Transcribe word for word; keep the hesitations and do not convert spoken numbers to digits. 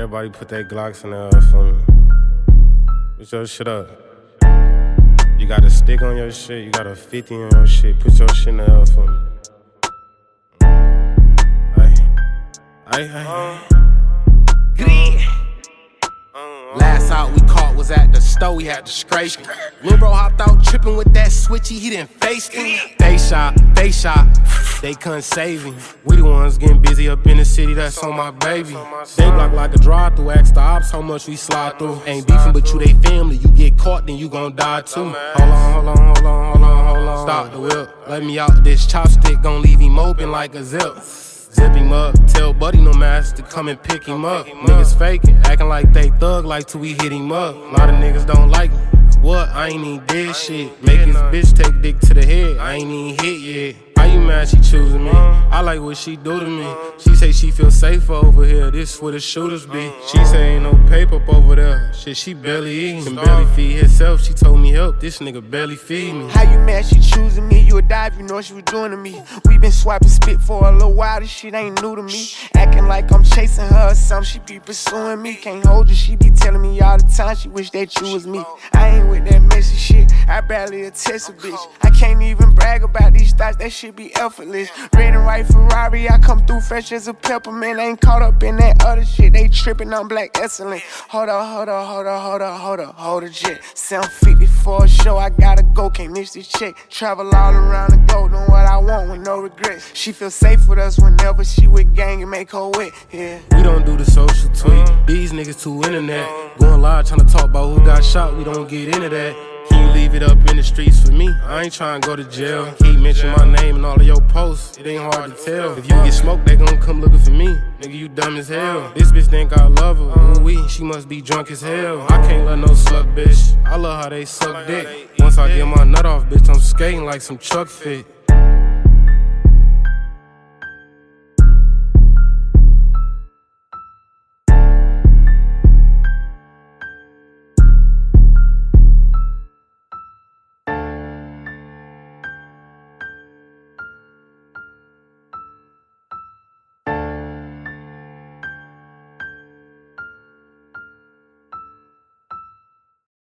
Everybody put their Glocks in there for me. Put your shit up. You got a stick on your shit, you got a fifty on your shit. Put your shit in there for me. Ay, ay, ay. Last out we caught was at the store, we had to scrape him. Lil' bro hopped out trippin' with that switchy, he didn't face him. They shot, they shot, they couldn't save him. We the ones getting busy up in the city, that's on my baby. They block like a drive-through, ask the ops how much we slide through. Ain't beefing but you they family, you get caught then you gon' die too. Hold on, hold on, hold on, hold on, hold on. Stop the whip, let me out this chopstick, gon' leave him open like a zip. Zip him up, tell Buddy no mask to come and pick him up. Niggas faking, acting like they thug like till we hit him up. A lot of niggas don't like me. What? I ain't even did shit. Make his bitch take dick to the head. I ain't even hit yet. How you mad she choosing me? I like what she do to me. She say she feel safer over here. This where the shooters be. She say ain't no paper up over there. Shit, she barely eating. Can barely feed herself. She told me help. This nigga barely feed me. How you mad she choosing me? You a dive, you know what she was doing to me. We been swiping spit for a little while. This shit ain't new to me. Acting like I'm chasing her or something. She be pursuing me. Can't hold you. She be telling me all the time she wish that you was me. I ain't with that messy shit. I barely a test a bitch. I can't even brag about these thoughts. That shit be effortless. Red and white Ferrari, I come through fresh as a peppermint. Ain't caught up in that other shit. They tripping on black excellent. Hold up, hold up, hold up, hold up, hold up, hold a jet. seven fifty for a show, I gotta go, can't miss this check. Travel all around the globe, know what I want with no regrets. She feel safe with us whenever she with gang and make her wet, yeah. We don't do the social tweet, these niggas too internet. Going live trying to talk about who got shot, we don't get into that. Can you leave it up in the streets for me? I ain't trying to go to jail. Keep mentioning my name in all of your posts, it ain't hard to tell. If you get smoked, they gon' come looking for me. Nigga, you dumb as hell. This bitch think I love her, ooh wee, she must be drunk as hell. I can't let no slut bitch, I love how they suck dick. Once I get my nut off, bitch, I'm skating like some truck fit.